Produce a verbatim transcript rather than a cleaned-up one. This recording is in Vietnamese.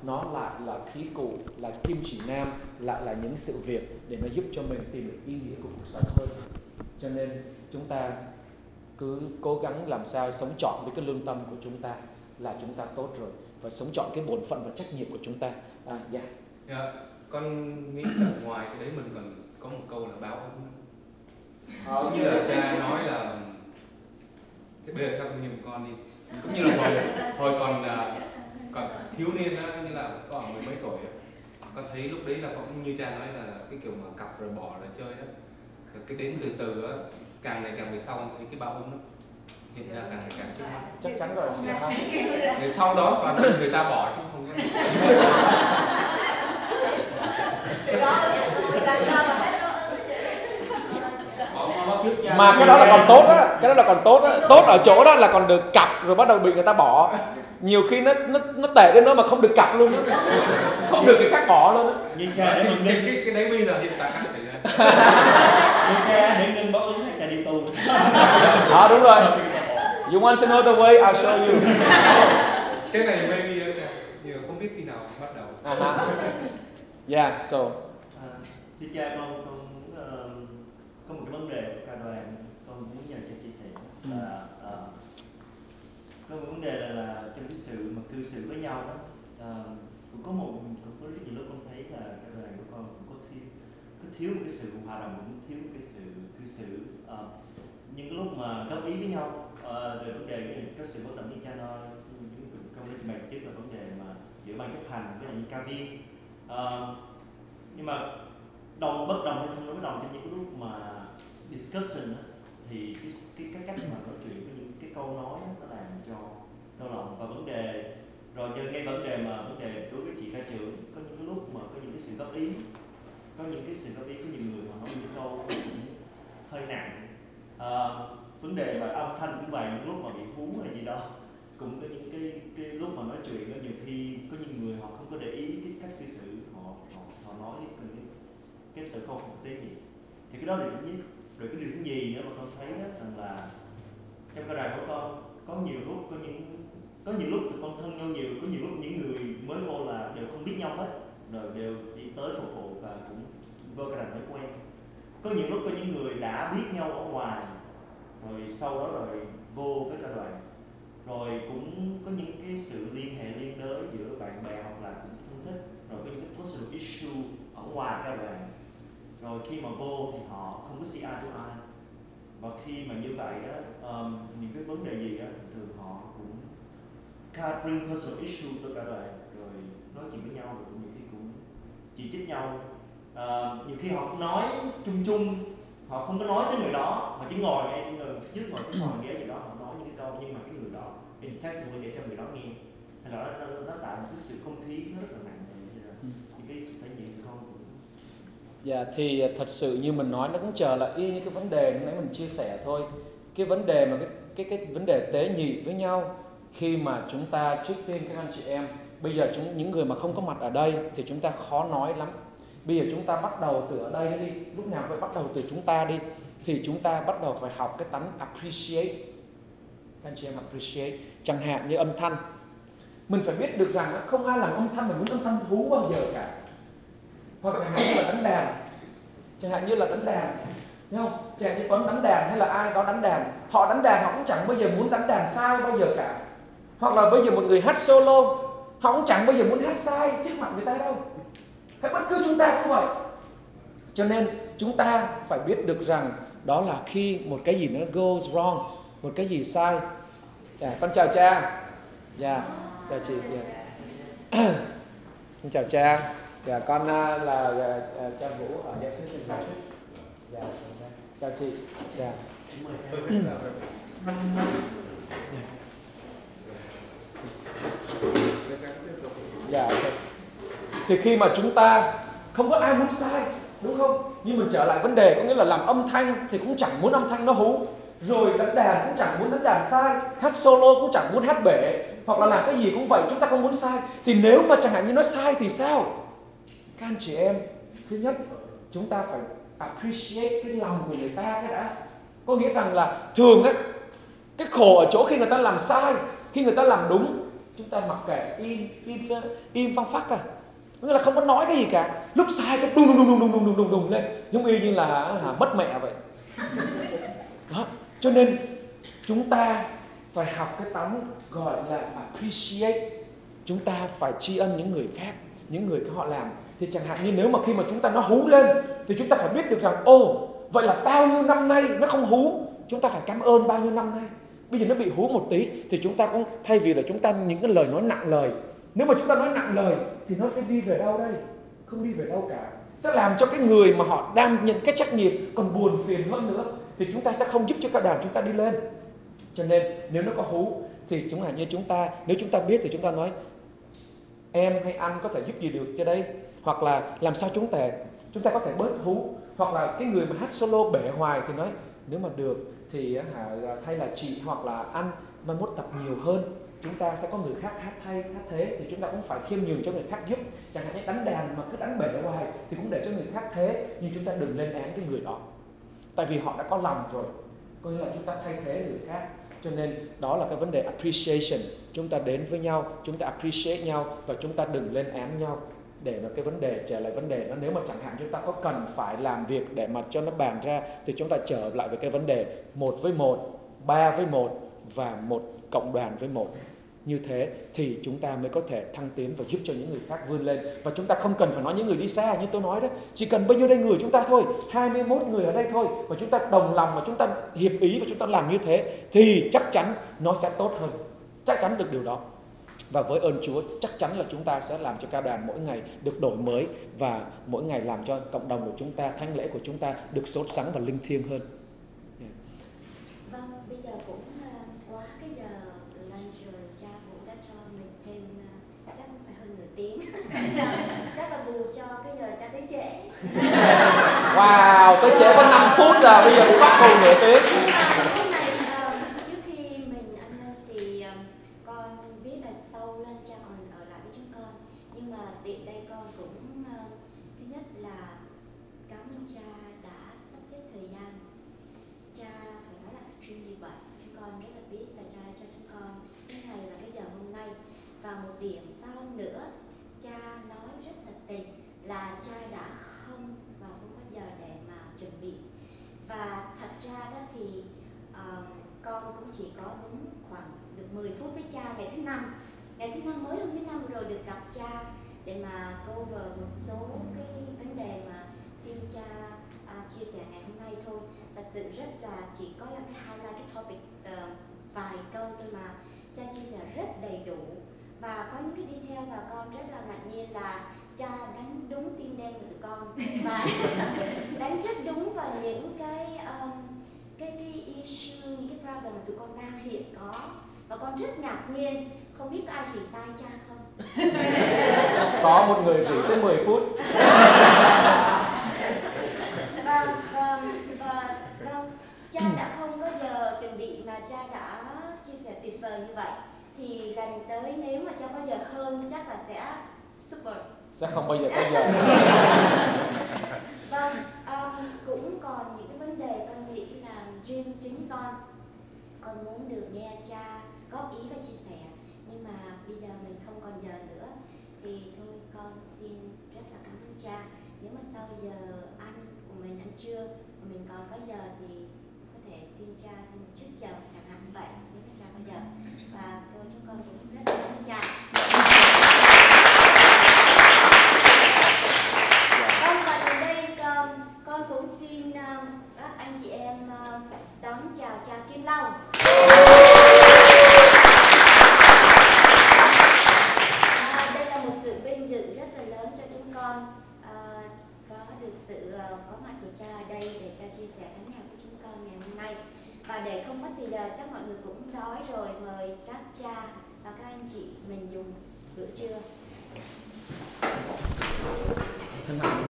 nó lại là khí cụ, là kim chỉ nam, lại là những sự việc để nó giúp cho mình tìm được ý nghĩa của cuộc sống hơn. Cho nên chúng ta cứ cố gắng làm sao sống trọn với cái lương tâm của chúng ta là chúng ta tốt rồi, và sống trọn cái bổn phận và trách nhiệm của chúng ta. À, yeah. Yeah. Con nghĩ là ngoài cái đấy mình còn có một câu là báo ân. À, cũng như là cha nói là thế bây giờ theo kinh nghiệm của con đi, cũng như là hồi hồi còn còn thiếu niên á, như là còn mười mấy tuổi, con thấy lúc đấy là cũng như cha nói là cái kiểu mà cặp rồi bỏ rồi chơi đó, cái đến từ từ á, càng ngày càng về sau thấy cái báo ân đó hiện ra càng ngày càng trước mắt. Chắc chắn rồi. Rồi sau đó toàn người ta bỏ chứ không có. Mà cái đó là còn tốt đó, cái đó là còn tốt đó. Tốt ở chỗ đó là còn được cặp rồi bắt đầu bị người ta bỏ. Nhiều khi nó nó nó tệ đến nữa mà không được cặp luôn đó. Không được người khác bỏ luôn đó. Nhưng cha để ngưng cái, cái, cái đấy bây giờ hiện tại đang xảy ra. Nhưng cha để ngưng báo ứng hay cha đi tu? À đúng rồi. You want to know the way, I'll show you. Cái này maybe đó cha, nhưng không biết khi nào bắt đầu. Uh-huh. Yeah, so. À, thưa cha, con con muốn uh, có một cái vấn đề của cả đoàn con muốn nhờ cha chia sẻ là uh, có một vấn đề là, là trong cái sự mà cư xử với nhau đó, uh, cũng có một cũng có rất nhiều lúc con thấy là cả đoàn của con cũng có thiếu có thiếu một cái sự hòa đồng, cũng thiếu một cái sự cư xử. Uh, những cái lúc mà góp ý với nhau uh, về vấn đề có sự bất đồng như cha nói, công lý trình bày trước là vấn đề mà giữa ban chấp hành với những ca viên. Uh, nhưng mà đồng bất đồng hay không đối bất đồng trong những cái lúc mà discussion đó, thì cái, cái cái cách mà nói chuyện với những cái câu nói đó, nó làm cho đau lòng. Và vấn đề rồi ngay vấn đề mà vấn đề đối với chị ca trưởng, có những cái lúc mà có những cái sự góp ý, có những cái sự góp ý, có nhiều người họ nói những câu cũng hơi nặng. Uh, vấn đề mà âm thanh cũng vậy, những lúc mà bị hú hay gì đó, cũng có những cái cái lúc mà nói chuyện đó, nhiều khi có những người họ không có để ý cái cách cư xử, họ họ, họ nói cái cái từ không một tiếng gì, thì cái đó là điểm nhất. Rồi cái điều thứ nhì nữa mà con thấy đó rằng là trong ca đàn của con có nhiều lúc có những có nhiều lúc tụi con thân nhau nhiều, có nhiều lúc những người mới vô là đều không biết nhau hết, rồi đều chỉ tới phục vụ và cũng vô ca đàn mới quen. Có nhiều lúc có những người đã biết nhau ở ngoài, rồi sau đó rồi vô với ca đoàn, rồi cũng có những cái sự liên hệ liên đới giữa bạn bè hoặc là cũng thân thích, rồi có những cái personal issue ở ngoài ca đoàn, rồi khi mà vô thì họ không có see eye to eye, và khi mà như vậy đó, um, những cái vấn đề gì đó thường thường họ cũng can't bring personal issue tới cả đoàn, rồi nói chuyện với nhau, rồi cũng nhiều khi cũng chỉ trích nhau. Uh, nhiều khi họ nói chung chung, họ không có nói tới người đó, họ chỉ ngồi ngay phía trước ngồi phía sau ghế gì đó, họ nói những cái câu nhưng mà cái người đó intentionally để cho người đó nghe, hay là nó, nó, nó tạo một cái sự không khí rất là nặng nề, những cái sự thể hiện không. Dạ yeah, thì thật sự như mình nói nó cũng chờ là y như cái vấn đề nãy mình chia sẻ thôi. Cái vấn đề mà cái cái cái vấn đề tế nhị với nhau, khi mà chúng ta trước tiên các anh chị em, bây giờ chúng những người mà không có mặt ở đây thì chúng ta khó nói lắm. Bây giờ chúng ta bắt đầu từ ở đây đi, lúc nào phải bắt đầu từ chúng ta đi, thì chúng ta bắt đầu phải học cái tánh appreciate. Các anh chị em appreciate, chẳng hạn như âm thanh, mình phải biết được rằng không ai làm âm thanh mà muốn âm thanh hú bao giờ cả. Hoặc chẳng hạn như là đánh đàn, chẳng hạn như là đánh đàn, thấy không? Chẳng hạn như Tuấn đánh đàn hay là ai đó đánh đàn, họ đánh đàn họ cũng chẳng bao giờ muốn đánh đàn sai bao giờ cả. Hoặc là bây giờ một người hát solo, họ cũng chẳng bao giờ muốn hát sai trước mặt người ta đâu. Hay bất cứ chúng ta cũng vậy. Cho nên chúng ta phải biết được rằng đó là khi một cái gì nó goes wrong, một cái gì sai. Yeah, con chào cha. Dạ, yeah, chào chị. Yeah. Con chào cha. Dạ, con là, là, là cha Vũ ở Dạ Sinh Sinh Trúc. Dạ, chào chị. Dạ. Dạ. Thì khi mà chúng ta không có ai muốn sai, đúng không? Nhưng mình trở lại vấn đề, có nghĩa là làm âm thanh thì cũng chẳng muốn âm thanh nó hú, rồi đánh đàn cũng chẳng muốn đánh đàn sai, hát solo cũng chẳng muốn hát bể, hoặc là làm cái gì cũng vậy, chúng ta không muốn sai. Thì nếu mà chẳng hạn như nó sai thì sao? Các anh chị em, thứ nhất chúng ta phải appreciate cái lòng của người ta cái đã. Có nghĩa rằng là thường á, cái khổ ở chỗ khi người ta làm sai, khi người ta làm đúng chúng ta mặc kệ im im im phăng phắc à, nghĩa là không có nói cái gì cả, lúc sai cái đùng đùng đùng đùng đùng đùng đùng đùng lên, giống y như là hả, mất mẹ vậy. Đó, cho nên chúng ta phải học cái tấm gọi là appreciate. Chúng ta phải tri ân những người khác, những người họ làm. Thì chẳng hạn như nếu mà khi mà chúng ta nó hú lên thì chúng ta phải biết được rằng ồ, vậy là bao nhiêu năm nay nó không hú, chúng ta phải cảm ơn bao nhiêu năm nay. Bây giờ nó bị hú một tí thì chúng ta cũng thay vì là chúng ta những cái lời nói nặng lời, nếu mà chúng ta nói nặng lời thì nó sẽ đi về đâu đây? Không đi về đâu cả. Sẽ làm cho cái người mà họ đang nhận cái trách nhiệm còn buồn phiền hơn nữa, thì chúng ta sẽ không giúp cho cả đoàn chúng ta đi lên. Cho nên nếu nó có hú thì chúng là như chúng ta, nếu chúng ta biết thì chúng ta nói em hay anh có thể giúp gì được cho đây, hoặc là làm sao chúng ta chúng ta có thể bớt hú, hoặc là cái người mà hát solo bể hoài thì nói nếu mà được thì hay là chị hoặc là anh mai mốt tập nhiều hơn, chúng ta sẽ có người khác hát thay hát thế, thì chúng ta cũng phải khiêm nhường cho người khác giúp. Chẳng hạn như đánh đàn mà cứ đánh bể hoài thì cũng để cho người khác thế, nhưng chúng ta đừng lên án cái người đó, tại vì họ đã có lòng rồi, có nghĩa là chúng ta thay thế người khác. Cho nên đó là cái vấn đề appreciation. Chúng ta đến với nhau, chúng ta appreciate nhau và chúng ta đừng lên án nhau. Để mà cái vấn đề trở lại vấn đề đó, nếu mà chẳng hạn chúng ta có cần phải làm việc để mà cho nó bàn ra thì chúng ta trở lại với cái vấn đề một với một, ba với một và một cộng đoàn với một. Như thế thì chúng ta mới có thể thăng tiến và giúp cho những người khác vươn lên. Và chúng ta không cần phải nói những người đi xa như tôi nói đó, chỉ cần bao nhiêu đây người chúng ta thôi, hai mươi mốt người ở đây thôi, và chúng ta đồng lòng và chúng ta hiệp ý và chúng ta làm như thế thì chắc chắn nó sẽ tốt hơn, chắc chắn được điều đó. Và với ơn Chúa chắc chắn là chúng ta sẽ làm cho ca đoàn mỗi ngày được đổi mới, và mỗi ngày làm cho cộng đồng của chúng ta, thánh lễ của chúng ta được sốt sắng và linh thiêng hơn. Yeah. Vâng, bây giờ cũng uh, quá cái giờ lunch rồi, cha cũng đã cho mình thêm uh, chắc cũng phải hơn nửa tiếng. Chắc là bù cho cái giờ cha tới trễ. Wow, tới trễ có năm phút rồi, bây giờ cũng bắt đầu nửa tiếng. Trước khi mình ăn lunch thì um, con biết là sau lunch cha còn ở lại với chúng con, nhưng mà tiện đây con cũng uh, thứ nhất là cảm ơn cha đã sắp xếp thời gian. Cha phải nói là extremely bận, chúng con rất là biết là cha đã cho chúng con cái ngày là cái giờ hôm nay. Và một điểm sau nữa, cha nói rất thật tình là cha đã không và không có giờ để mà chuẩn bị. Và thật ra đó thì uh, con cũng chỉ có đúng khoảng được mười phút với cha ngày thứ năm. Ngày thứ năm mới hôm thứ năm rồi được gặp cha để mà cover một số cái vấn đề mà xin cha uh, chia sẻ ngày hôm nay thôi. Thật sự rất là chỉ có là cái highlight cái topic uh, vài câu thôi mà cha chia sẻ rất đầy đủ. Và có những cái detail và con rất là ngạc nhiên là cha đánh đúng tim đen của tụi con và đánh rất đúng vào những cái um, cái cái issue, những cái problem mà tụi con đang hiện có. Và con rất ngạc nhiên, không biết có ai rỉ tai cha không? Có một người rỉ tới mười phút. Và, và, và, và cha đã không có giờ chuẩn bị mà cha đã chia sẻ tuyệt vời như vậy. Thì lần tới nếu mà cha có giờ hơn chắc là sẽ super. Sẽ không bao giờ có giờ. Vâng, um, cũng còn những cái vấn đề con nghĩ là riêng chính con con muốn được nghe cha góp ý và chia sẻ, nhưng mà bây giờ mình không còn giờ nữa thì thôi con xin rất là cảm ơn cha. Nếu mà sau giờ ăn của mình ăn trưa mà mình còn có giờ thì có thể xin cha thêm một chút giờ chẳng hạn như vậy, nếu mà cha có giờ. Và tôi chúng con cũng rất là cảm ơn cha. Vâng, và từ đây um, con cũng xin um, các anh chị em um, đón chào cha Kim Long. À, đây là một sự vinh dự rất là lớn cho chúng con à, có được sự uh, có mặt của cha ở đây để cha chia sẻ thánh học của chúng con ngày hôm nay. Và để không mất thì giờ chắc mọi người cũng đói rồi, mời các cha và các anh chị mình dùng bữa trưa.